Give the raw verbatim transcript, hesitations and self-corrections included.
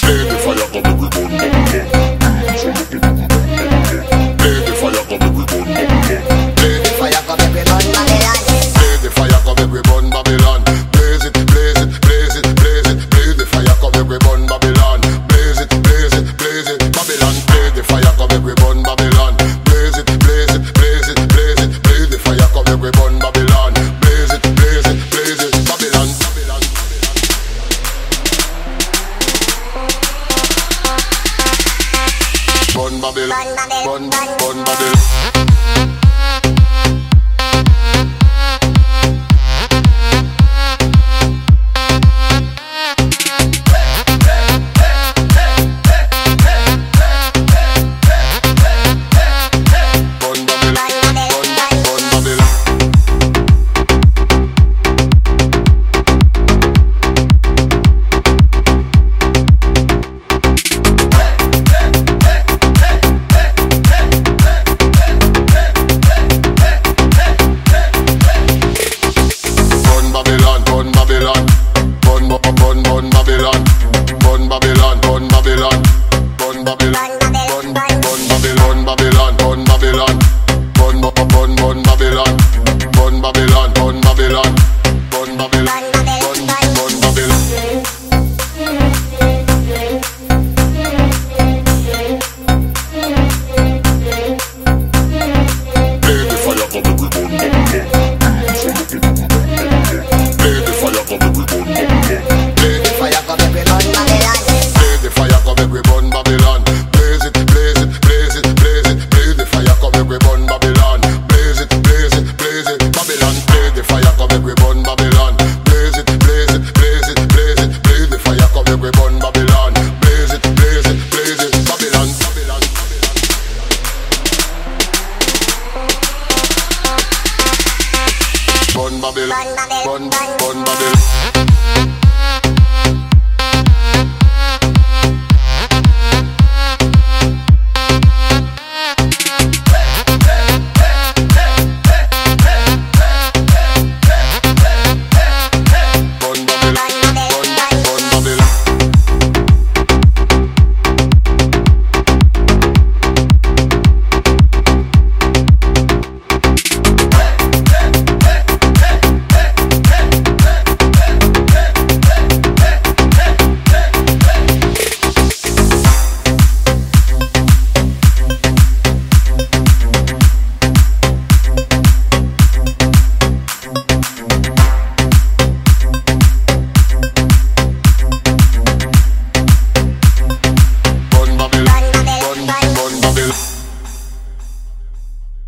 Play the fire, come make we burn, burn, burn. Play the fire, come make we burn, burn, burn. Play the fire, come make we burn Babylon. Play the fire, come make we burn Babylon. Blaze it, blaze it, blaze it, blaze it. Play the fire, come make we burn Babylon. Blaze it, blaze it, blaze it, Babylon. Play the fire, come make we burn Babylon. Blaze it, blaze it, blaze it, blaze it. Play the fire, come make we burn Babylon. Blaze it, blaze it, blaze it, Babylon, Babylon. Burn Babylon, burn, burn Babylon. Babylon, Babylon, Babylon, Babylon.